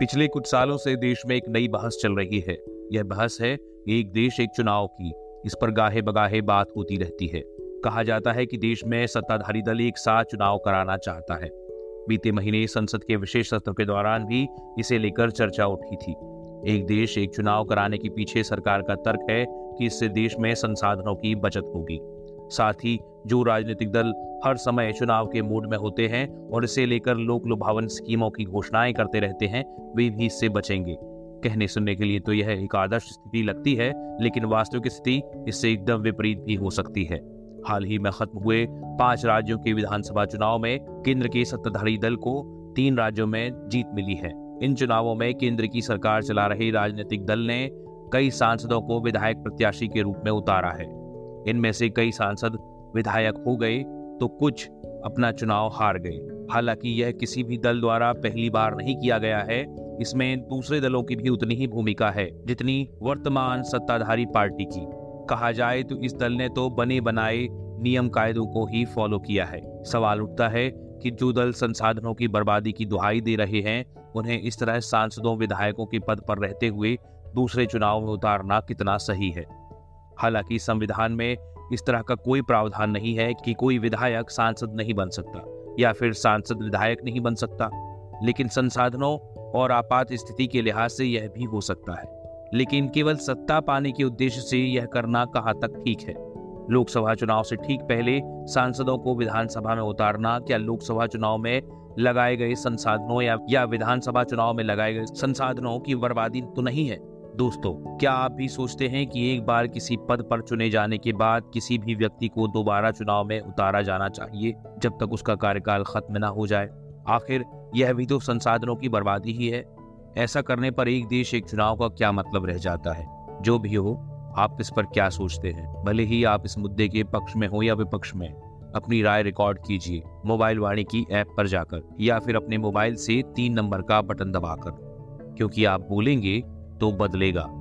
पिछले कुछ सालों से देश में एक नई बहस चल रही है। यह बहस है एक देश एक चुनाव की। इस पर गाहे बगाहे बात होती रहती है। कहा जाता है कि देश में सत्ताधारी दल एक साथ चुनाव कराना चाहता है। बीते महीने संसद के विशेष सत्र के दौरान भी इसे लेकर चर्चा उठी थी। एक देश एक चुनाव कराने के पीछे सरकार का तर्क है कि इससे देश में संसाधनों की बचत होगी। साथ ही जो राजनीतिक दल हर समय चुनाव के मूड में होते हैं और इसे लेकर लोक लुभावन स्कीमों की घोषणाएं करते रहते हैं, वे भी इससे बचेंगे। कहने सुनने के लिए तो यह एक आदर्श स्थिति लगती है, लेकिन वास्तविक स्थिति इससे एकदम विपरीत भी हो सकती है। हाल ही में खत्म हुए 5 राज्यों के विधानसभा चुनाव में केंद्र के सत्ताधारी दल को 3 राज्यों में जीत मिली है। इन चुनावों में केंद्र की सरकार चला रहे राजनीतिक दल ने कई सांसदों को विधायक प्रत्याशी के रूप में उतारा है। इनमें से कई सांसद विधायक हो गए तो कुछ अपना चुनाव हार गए। हालांकि यह किसी भी दल द्वारा पहली बार नहीं किया गया है। इसमें दूसरे दलों की भी उतनी ही भूमिका है जितनी वर्तमान सत्ताधारी पार्टी की। कहा जाए तो इस दल ने तो बने बनाए नियम कायदों को ही फॉलो किया है। सवाल उठता है कि जो दल संसाधनों की बर्बादी की दुहाई दे रहे हैं, उन्हें इस तरह सांसदों विधायकों के पद पर रहते हुए दूसरे चुनाव में उतारना कितना सही है। हालांकि संविधान में इस तरह का कोई प्रावधान नहीं है कि कोई विधायक सांसद नहीं बन सकता या फिर सांसद विधायक नहीं बन सकता, लेकिन संसाधनों और आपात स्थिति के लिहाज से यह भी हो सकता है। लेकिन केवल सत्ता पाने के उद्देश्य से यह करना कहाँ तक ठीक है? लोकसभा चुनाव से ठीक पहले सांसदों को विधानसभा में उतारना क्या लोकसभा चुनाव में लगाए गए संसाधनों या विधानसभा चुनाव में लगाए गए संसाधनों की बर्बादी तो नहीं है? दोस्तों, क्या आप भी सोचते हैं कि एक बार किसी पद पर चुने जाने के बाद किसी भी व्यक्ति को दोबारा चुनाव में उतारा जाना चाहिए जब तक उसका कार्यकाल खत्म न हो जाए? आखिर यह भी तो संसाधनों की बर्बादी ही है। ऐसा करने पर एक देश एक चुनाव का क्या मतलब रह जाता है? जो भी हो, आप इस पर क्या सोचते हैं? भले ही आप इस मुद्दे के पक्ष में हो या विपक्ष में, अपनी राय रिकॉर्ड कीजिए मोबाइल वाणी की ऐप पर जाकर या फिर अपने मोबाइल से 3 नंबर का बटन दबाकर, क्योंकि आप बोलेंगे तो बदलेगा।